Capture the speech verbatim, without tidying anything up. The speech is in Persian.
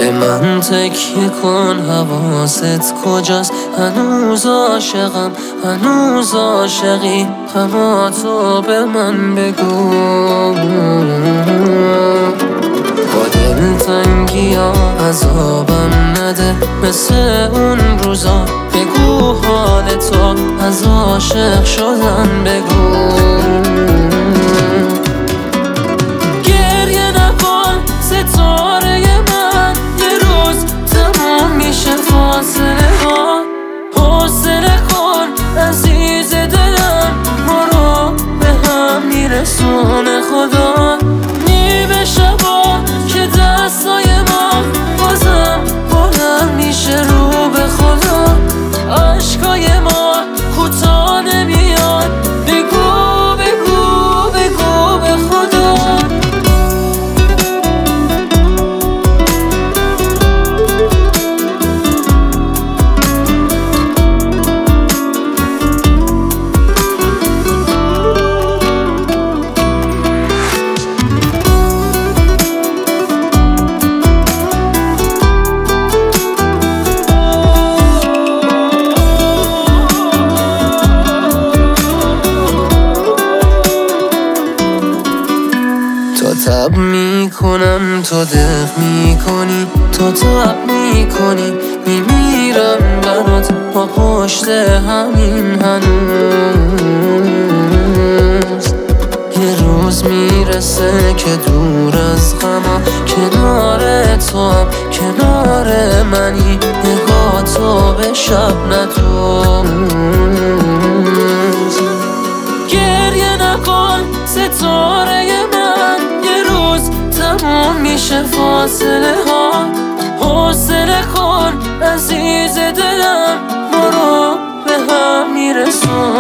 به من تکیه کن، حواست کجاست؟ هنوز عاشقم، هنوز عاشقی، غماتو به من بگو. با دلتنگی ها عذابم نده مثل اون روزا، بگو حالتو از عاشق شدن بگو. گریه نکن ستاره من، یه روز تموم میشه فاصله ها. حوصله کن عزیز دلم، ما رو به هم میرسونه خدا. نیمه شبا که دستای ما بازم بلند میشه رو به خدا. عشقای ما کوتاه نمیاد، بگو بگو بگو به خدا. تو تب میکنم، تو دق میکنی، تو تب میکنی، میمیرم برات با پشت همین هنوز. یه روز میرسه که دور از غمم، کنار تو هم کنار منی، نگاه تو به شب ندوز. گریه نکن ستاره من، یه روز تموم میشه فاصله ها. حوصله کن عزیز دلم، ما رو به هم میرسون